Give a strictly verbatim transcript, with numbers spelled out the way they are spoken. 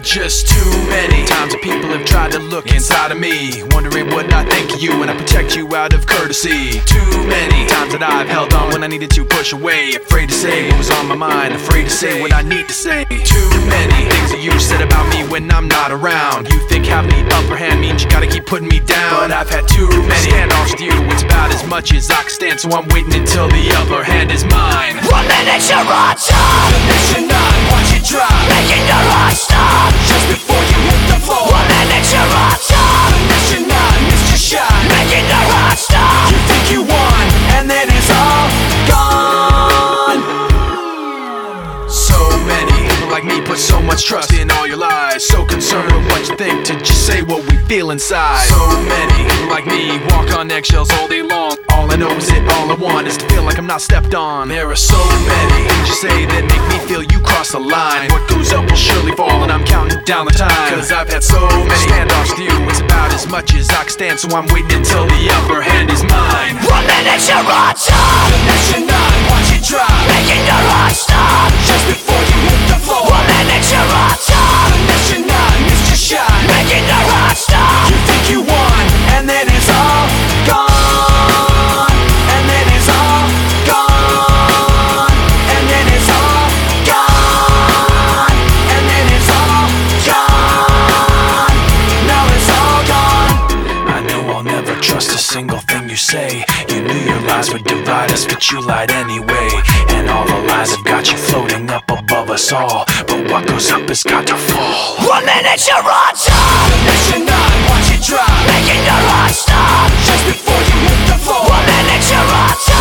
just too many times that people have tried to look inside of me, wondering what I think of you when I protect you out of courtesy. Too many times that I've held on when I needed to push away, afraid to say what was on my mind, afraid to say what I need to say. Too many things that you said about me when I'm not around. You think having the upper hand means you gotta keep putting me down, but I've had too many standoffs with you. It's about as much as I can stand, so I'm waiting until the upper hand is mine. One minute you're on top, the next you're not, watch it drop, making your heart stop just before you hit the floor. One minute you're on top, the next you're not, missed your shot, making your heart stop. You think you won, and then it's all gone. So many people like me put so much trust in all your lies, so concerned with what you think to just say what we feel inside. So many people like me walk on eggshells all day long. All I know is it, all I want is to feel like I'm not stepped on. There are so many things you say that make me feel you cross the line. What goes up will surely fall, and I'm counting down the time, cause I've had so many standoffs with you. It's about as much as I can stand, so I'm waiting until the upper hand is mine. One minute you're on top, the next you're not, watch it drop, making your heart stop just before you hit the floor. One minute you're on top, the next you're not, missed your shot, making your heart stop. You think you won, and then it's all gone. And then it's all gone. And then it's all gone. And then it's all gone. Now it's all gone. I know I'll never trust a single thing you say. You knew your lies would divide us, but you lied anyway. And all the lies have got you floating up above us all, but what goes up has got to fall. One minute you're on top, the next you're not, watch it drop, making your heart stop just before you hit the floor. One minute you're on top.